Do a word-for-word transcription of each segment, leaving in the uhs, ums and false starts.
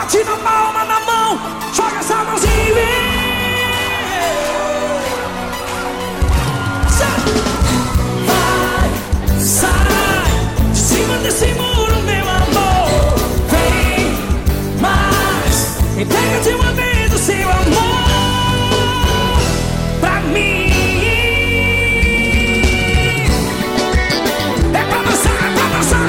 bate na palma da mão, joga essa mãozinha e vem. Vai, sai de cima desse muro, meu amor. Vem mais, entrega de uma vez o seu amor pra mim. É pra dançar, é pra dançar.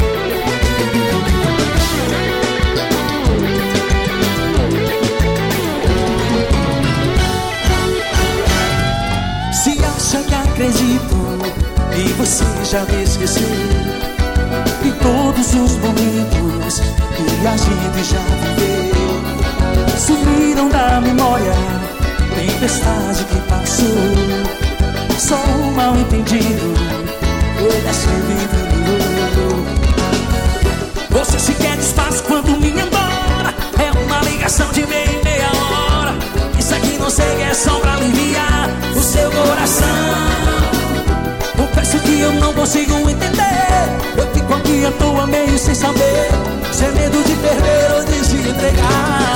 Se acha que acredito e você já me esqueceu, em todos os momentos que a gente já viveu, sumiram da memória, tempestade que passou. Só um mal entendido, ele é servido. Você se quer despaço quando me embora, é uma ligação de meia e meia hora. Isso aqui não sei que é só pra aliviar o seu coração. Confesso que eu não consigo entender, eu fico aqui à toa meio sem saber, sem medo de perder ou de se entregar.